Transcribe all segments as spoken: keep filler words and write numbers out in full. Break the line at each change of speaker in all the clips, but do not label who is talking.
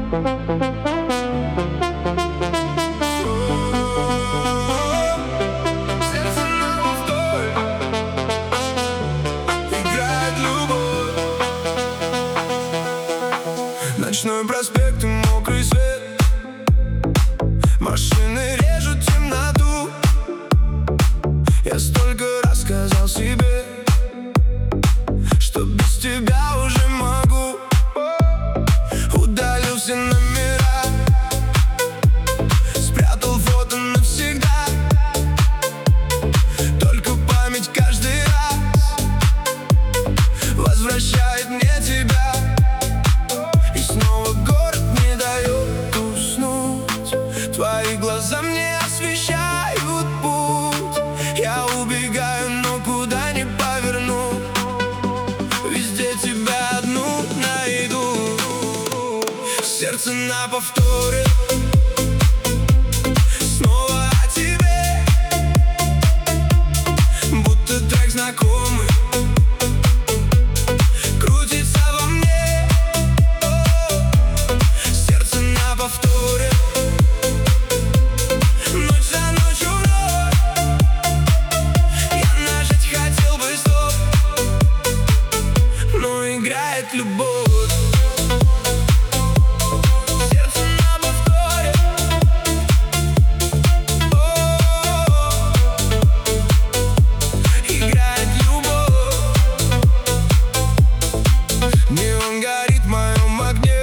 Ночной проспект и мокрый свет, машины режут темноту. Я столько раз сказал себе, что без тебя уже могу. Удалил все номера, спрятал фото навсегда. Только память каждый раз возвращает мне тебя. Снова город не дает уснуть, твои глаза мне освещают путь. Я убегаю, но куда не поверну, везде тебя одну найду. Сердце на повторе, снова о тебе, будто трек знакомый крутится во мне. Повторе, ночь за ночью вновь. Я нажать хотел бы стоп, но играет любовь. Сердце на повторе. О-о-о. Играет любовь. Неон горит в моем огне,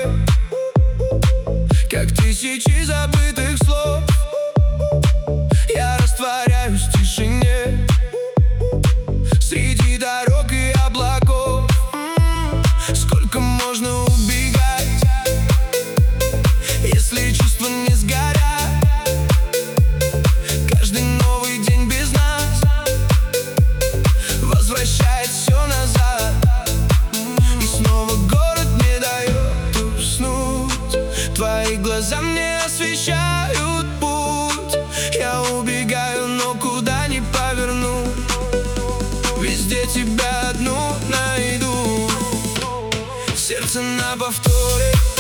как тысячи забытых слов. Я растворяюсь в тишине среди дорог и облаков. Сколько можно убегать, если чувства не сгорят? Каждый новый день без нас возвращает все назад. И снова город не дает уснуть, твои глаза мне освещают путь. Я убегаю, но куда не поверну, везде тебя одну найду. Сердце на повторе.